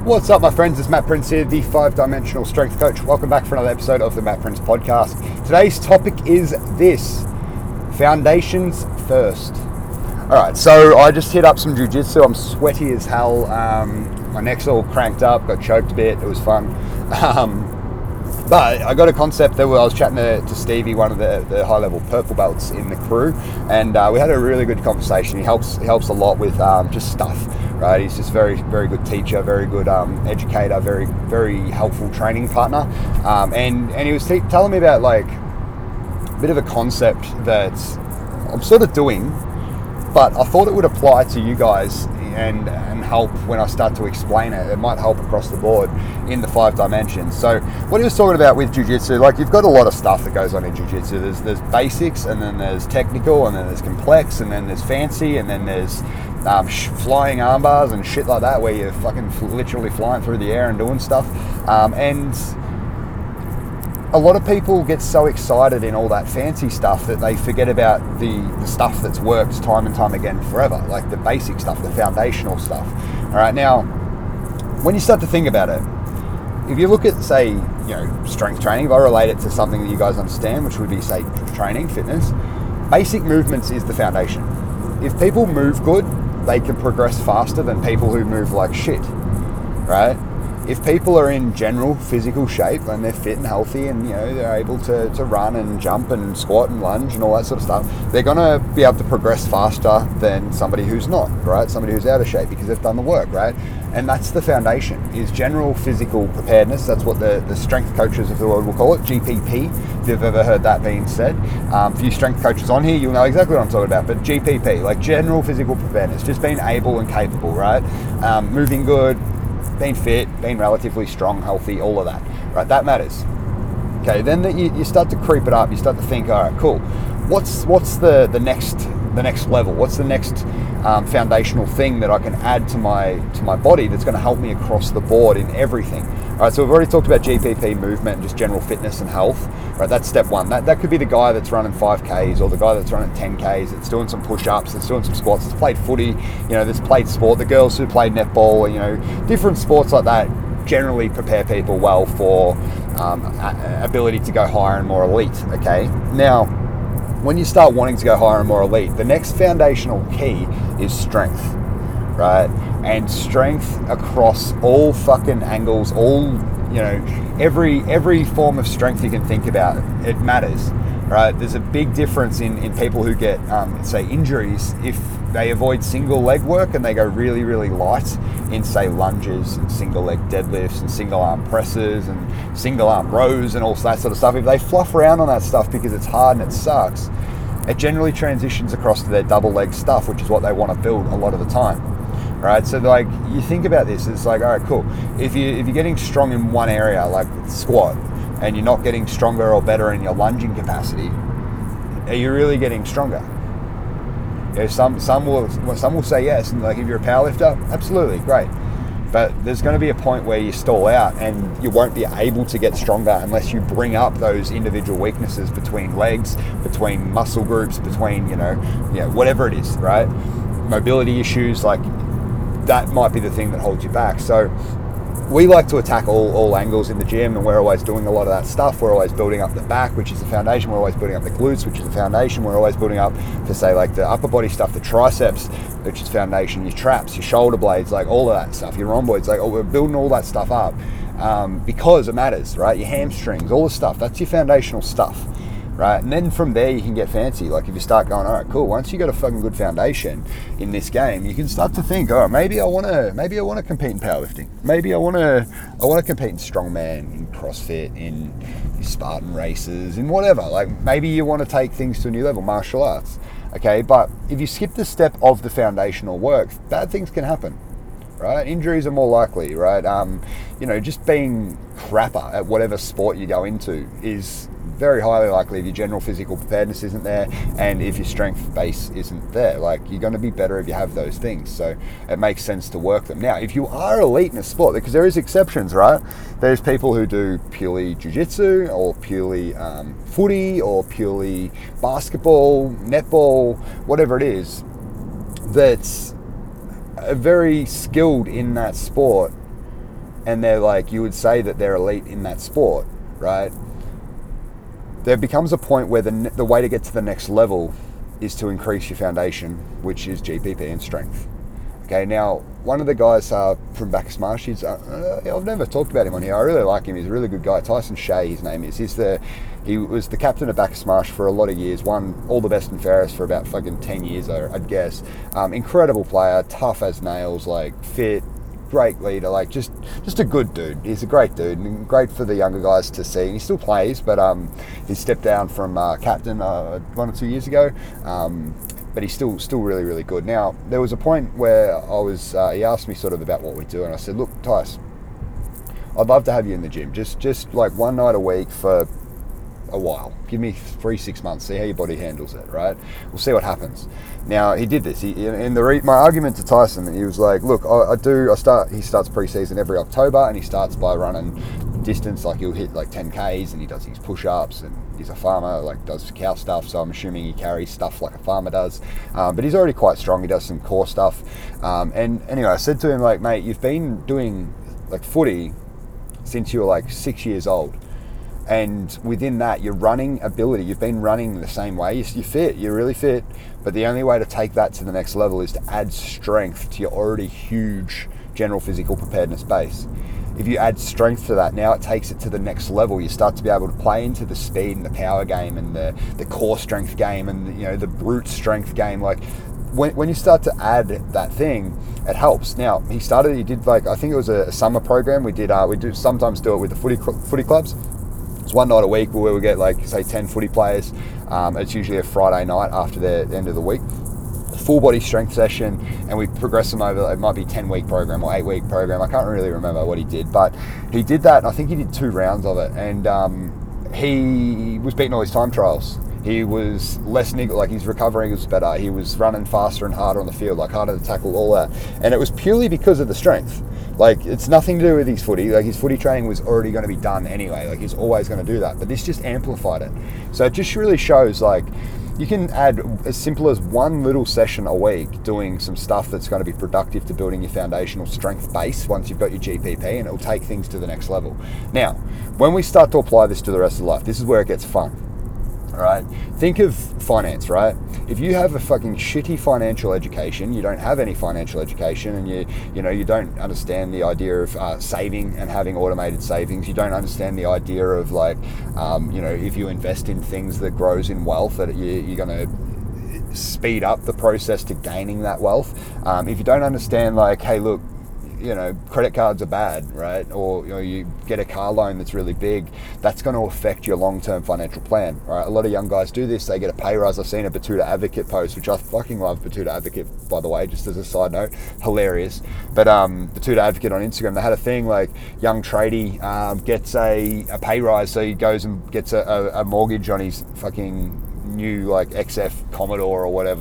What's up, my friends? It's Matt Prince here, the 5-dimensional strength coach. Welcome back for another episode of the Matt Prince podcast. Today's topic is this: foundations first. All right, so I just hit up some jiu-jitsu. I'm sweaty as hell. My neck's all cranked up, got choked a bit. It was fun. But I got a concept that I was chatting to Stevie, one of the high-level purple belts in the crew, and we had a really good conversation. He helps a lot with just stuff, right? He's just very, very good teacher, very good educator, very, very helpful training partner. And he was telling me about like a bit of a concept that I'm sort of doing, but I thought it would apply to you guys and help when I start to explain it. It might help across the board in the 5 dimensions. So what he was talking about with jiu-jitsu, like you've got a lot of stuff that goes on in jiu-jitsu. There's basics, and then there's technical, and then there's complex, and then there's fancy, and then there's flying arm bars and shit like that, where you're fucking literally flying through the air and doing stuff. And a lot of people get so excited in all that fancy stuff that they forget about the stuff that's worked time and time again forever, like the basic stuff, the foundational stuff. All right, now, when you start to think about it, if you look at, say, strength training, if I relate it to something that you guys understand, which would be, say, training, fitness, basic movements is the foundation. If people move good, they can progress faster than people who move like shit, right? If people are in general physical shape and they're fit and healthy and they're able to run and jump and squat and lunge and all that sort of stuff, they're going to be able to progress faster than somebody who's not, right? Somebody who's out of shape, because they've done the work, right? And that's the foundation, is general physical preparedness. That's what the strength coaches of the world will call it, GPP, if you've ever heard that being said. A few strength coaches on here, you'll know exactly what I'm talking about, but GPP, like general physical preparedness, just being able and capable, right? Moving good, being fit, being relatively strong, healthy, all of that, right? That matters. Okay, then you start to creep it up. You start to think, all right, cool. What's the next level? What's the next foundational thing that I can add to my body that's going to help me across the board in everything? All right, so we've already talked about GPP, movement, and just general fitness and health. Right, that's step one. That could be the guy that's running 5Ks or the guy that's running 10Ks, that's doing some push-ups, that's doing some squats, that's played footy, that's played sport. The girls who played netball, different sports like that generally prepare people well for ability to go higher and more elite. Okay, now, when you start wanting to go higher and more elite, the next foundational key is strength, right? And strength across all fucking angles, every form of strength you can think about, it matters, right? There's a big difference in people who get, say, injuries if they avoid single leg work and they go really, really light in, say, lunges and single leg deadlifts and single arm presses and single arm rows and all that sort of stuff. If they fluff around on that stuff because it's hard and it sucks, it generally transitions across to their double leg stuff, which is what they want to build a lot of the time, right? So like, you think about this, it's like, all right, cool. If you're getting strong in one area, like squat, and you're not getting stronger or better in your lunging capacity, are you really getting stronger? Some will say yes, and like if you're a powerlifter, absolutely, great. But there's going to be a point where you stall out and you won't be able to get stronger unless you bring up those individual weaknesses between legs, between muscle groups, between, whatever it is, right? Mobility issues, like that might be the thing that holds you back. So we like to attack all angles in the gym, and we're always doing a lot of that stuff. We're always building up the back, which is the foundation. We're always building up the glutes, which is the foundation. We're always building up, to say, like the upper body stuff, the triceps, which is foundation, your traps, your shoulder blades, like all of that stuff, your rhomboids, like we're building all that stuff up because it matters, right? Your hamstrings, all the stuff, that's your foundational stuff. Right, and then from there you can get fancy. Like if you start going, all right, cool. Once you got a fucking good foundation in this game, you can start to think, all right, maybe I want to compete in powerlifting. Maybe I want to compete in strongman, in CrossFit, in Spartan races, in whatever. Like maybe you want to take things to a new level, martial arts. Okay, but if you skip the step of the foundational work, bad things can happen. Right, injuries are more likely. Right, just being crapper at whatever sport you go into is very highly likely if your general physical preparedness isn't there and if your strength base isn't there. Like, you're going to be better if you have those things, so it makes sense to work them. Now, if you are elite in a sport, because there is exceptions, right? There's people who do purely jiu-jitsu or purely footy or purely basketball, netball, whatever it is, that's very skilled in that sport, and they're like, you would say that they're elite in that sport, right? There becomes a point where the way to get to the next level is to increase your foundation, which is GPP and strength. Okay, now one of the guys from Bacchus Marsh, I've never talked about him on here. I really like him. He's a really good guy. Tyson Shea, his name is. He was the captain of Bacchus Marsh for a lot of years. Won all the best and fairest for about fucking 10 years, I'd guess. Incredible player, tough as nails, like fit, great leader, like just a good dude. He's a great dude and great for the younger guys to see. He still plays, but he stepped down from captain 1 or 2 years ago. But he's still really, really good. Now, there was a point where he asked me sort of about what we do, and I said, look, Tice, I'd love to have you in the gym, just like one night a week for a while. Give me 3-6 months, see how your body handles it, right? We'll see what happens. Now, he did this. My argument to Tyson, he was like, look, he starts pre-season every October, and he starts by running distance, like he'll hit like 10Ks, and he does his push-ups, and he's a farmer, like does cow stuff, so I'm assuming he carries stuff like a farmer does. But he's already quite strong. He does some core stuff. And anyway, I said to him, like, mate, you've been doing like footy since you were like 6 years old. And within that, your running ability, you've been running the same way. You're fit, you're really fit. But the only way to take that to the next level is to add strength to your already huge general physical preparedness base. If you add strength to that, now it takes it to the next level. You start to be able to play into the speed and the power game and the core strength game and the brute strength game. Like when you start to add that thing, it helps. Now he did like, I think it was a summer program. We sometimes do it with the footy clubs. It's one night a week where we get like say 10 footy players. It's usually a Friday night after the end of the week. Full body strength session, and we progress them over. It might be 10-week program or 8-week program. I can't really remember what he did, but he did that. And I think he did 2 rounds of it, and he was beating all his time trials. He was less like his recovery was better. He was running faster and harder on the field, like harder to tackle, all that. And it was purely because of the strength. Like, it's nothing to do with his footy. Like, his footy training was already going to be done anyway. Like, he's always going to do that. But this just amplified it. So it just really shows, like, you can add as simple as one little session a week doing some stuff that's going to be productive to building your foundational strength base once you've got your GPP, and it'll take things to the next level. Now, when we start to apply this to the rest of life, this is where it gets fun. All right, think of finance, right? If you have a fucking shitty financial education, you don't have any financial education, and you don't understand the idea of saving and having automated savings. You don't understand the idea of like, if you invest in things that grows in wealth, that you're going to speed up the process to gaining that wealth. If you don't understand, like, hey, look, credit cards are bad, right? Or you get a car loan that's really big, that's going to affect your long-term financial plan, right? A lot of young guys do this. They get a pay rise. I've seen a Batuta Advocate post, which I fucking love Batuta Advocate, by the way, just as a side note, hilarious. But Batuta Advocate on Instagram, they had a thing like young tradie gets a pay rise, so he goes and gets a mortgage on his fucking new like XF Commodore or whatever,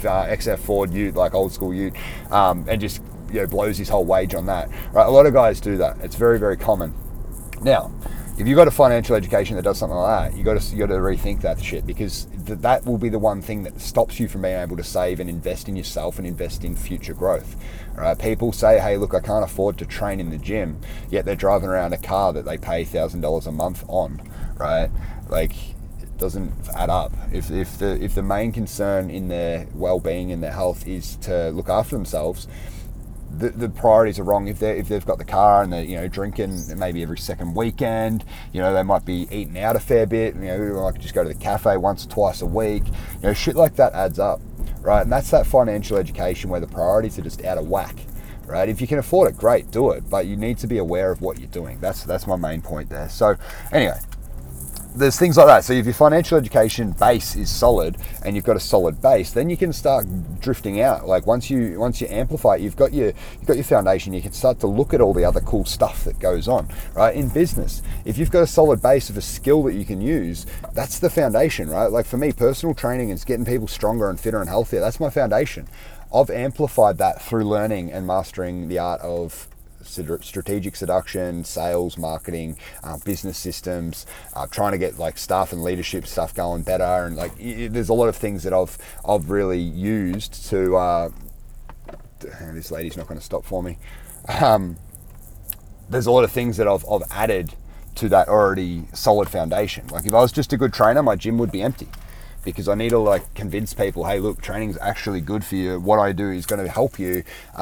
XF Ford Ute, like old school Ute, and just blows his whole wage on that, right? A lot of guys do that. It's very, very common. Now, if you've got a financial education that does something like that, you got to rethink that shit, because that will be the one thing that stops you from being able to save and invest in yourself and invest in future growth. Right? People say, hey, look, I can't afford to train in the gym, yet they're driving around a car that they pay $1,000 a month on, right? Like, it doesn't add up. If the main concern in their well-being and their health is to look after themselves, the priorities are wrong. If they've got the car and they're drinking maybe every second weekend, they might be eating out a fair bit. Like just go to the cafe once or twice a week. Shit like that adds up, right? And that's that financial education where the priorities are just out of whack, right? If you can afford it, great, do it. But you need to be aware of what you're doing. That's my main point there. So anyway, there's things like that. So if your financial education base is solid and you've got a solid base, then you can start drifting out. Like once you amplify it, you've got your foundation, you can start to look at all the other cool stuff that goes on, right? In business, if you've got a solid base of a skill that you can use, that's the foundation, right? Like for me, personal training is getting people stronger and fitter and healthier. That's my foundation. I've amplified that through learning and mastering the art of strategic seduction, sales, marketing, business systems, trying to get like staff and leadership stuff going better, and like there's a lot of things that I've really used to. This lady's not going to stop for me. there's a lot of things that I've added to that already solid foundation. Like if I was just a good trainer, my gym would be empty, because I need to like convince people, hey, look, training's actually good for you. What I do is going to help you.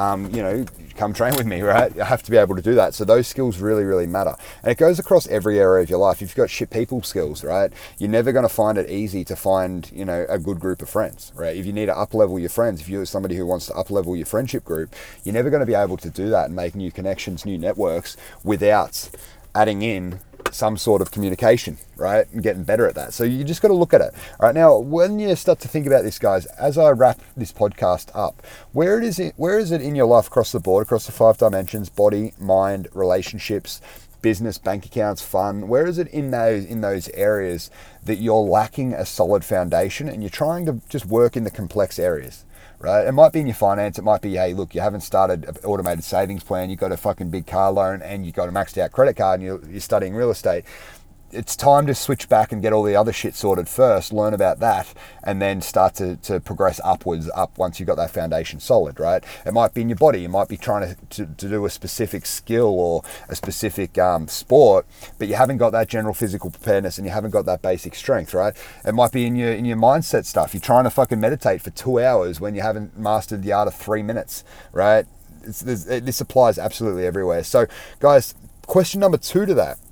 Come train with me, right? I have to be able to do that. So those skills really, really matter. And it goes across every area of your life. If you've got shit people skills, right, you're never going to find it easy to find, a good group of friends, right? If you need to up-level your friends, if you're somebody who wants to up-level your friendship group, you're never going to be able to do that and make new connections, new networks without adding in some sort of communication, right? And getting better at that. So you just got to look at it. All right, now, when you start to think about this, guys, as I wrap this podcast up, where is it in your life across the board, across the 5 dimensions, body, mind, relationships, business, bank accounts, fun, where is it in those areas that you're lacking a solid foundation and you're trying to just work in the complex areas? Right? It might be in your finance. It might be, hey, look, you haven't started an automated savings plan. You've got a fucking big car loan and you've got a maxed out credit card and you're studying real estate. It's time to switch back and get all the other shit sorted first, learn about that, and then start to progress up once you've got that foundation solid, right? It might be in your body. You might be trying to do a specific skill or a specific sport, but you haven't got that general physical preparedness and you haven't got that basic strength, right? It might be in your mindset stuff. You're trying to fucking meditate for 2 hours when you haven't mastered the art of 3 minutes, right? This applies absolutely everywhere. So, guys, question number 2 to that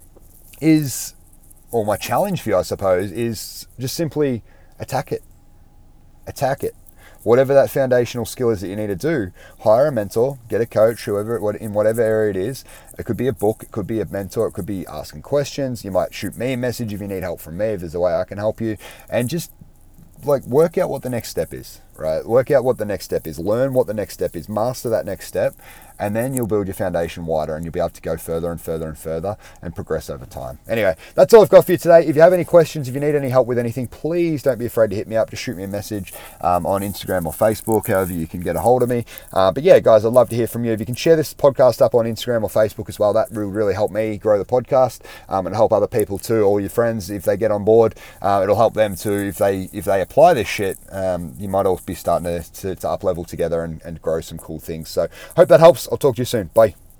is, or my challenge for you, I suppose, is just simply attack it. Attack it. Whatever that foundational skill is that you need to do, hire a mentor, get a coach, in whatever area it is. It could be a book, it could be a mentor, it could be asking questions. You might shoot me a message if you need help from me, if there's a way I can help you. And just like work out what the next step is, right? Work out what the next step is. Learn what the next step is. Master that next step. And then you'll build your foundation wider and you'll be able to go further and further and further and progress over time. Anyway, that's all I've got for you today. If you have any questions, if you need any help with anything, please don't be afraid to hit me up. Just shoot me a message on Instagram or Facebook, however you can get a hold of me. But yeah, guys, I'd love to hear from you. If you can share this podcast up on Instagram or Facebook as well, that will really help me grow the podcast and help other people too, all your friends, if they get on board. It'll help them too. If they apply this shit, you might all be starting to up level together and grow some cool things. So hope that helps. I'll talk to you soon. Bye.